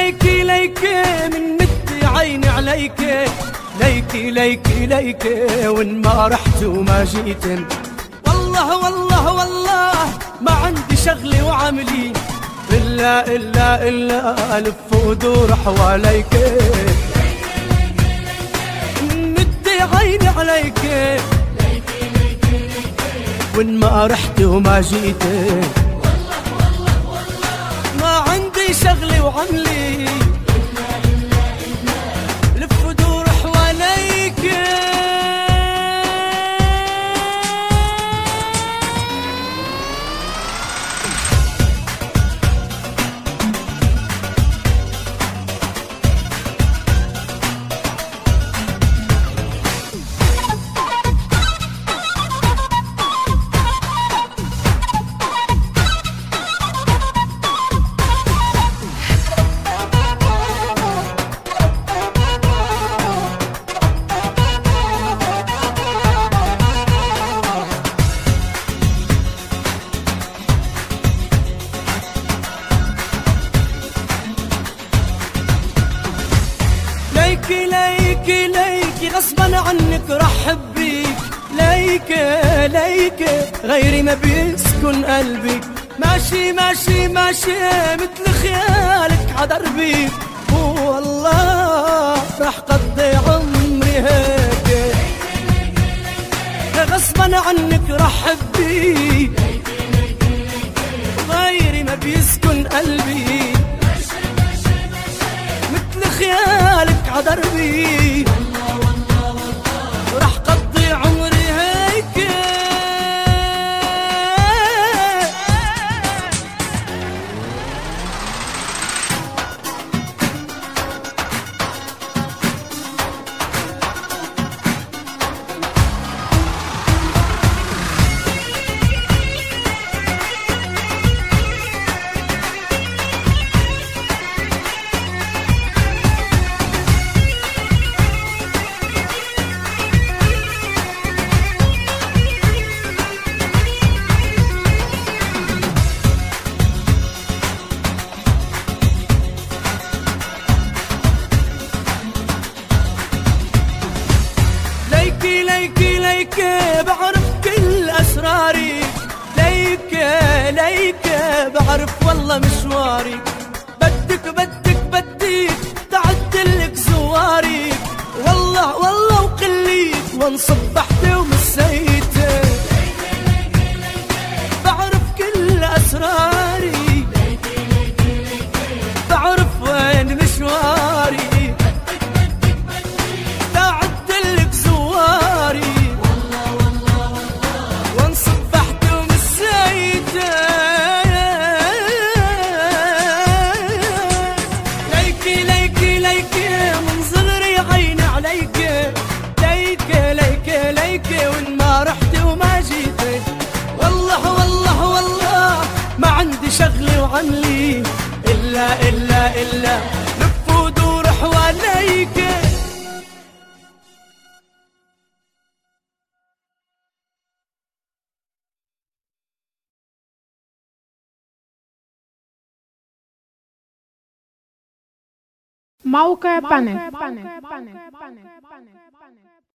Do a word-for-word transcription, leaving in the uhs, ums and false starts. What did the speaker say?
ليكي ليكي من مدي عيني عليكي، ليكي ليكي ليكي وإن ما رحت وما جيتن، والله والله والله ما عندي شغلي وعملي إلا إلا إلا ألف ودور حواليكي، مدي عيني عليكي وإن ما رحت وما جيتن، ما عندي شغلي وعملي لف ودور حواليك. ليكي ليكي ليكي غصبا عنك رحب بيك، ليكي ليكي غيري ما بيسكن قلبي، ماشي ماشي ماشي مثل خيالك عدربي، والله رح قضي عمري هيك، غصبا عنك رحب بيك، غيري ما بيسكن قلبي خيالك عدربي، والله والله والله رح قضي عمري هيك. ليكي ليكي ليكي بعرف كل أسراري، ليكي ليكي بعرف والله مشواري، بدك بدك بديك تعدلك زواري، والله والله وقليك وانصبحت ومسيت، بعرف كل أسراري، بعرف وين مشواري، وإن ما رحت وما جيت، والله والله والله ما عندي شغلي وعملي إلا إلا إلا لف ودور حواليك. موقع بانك.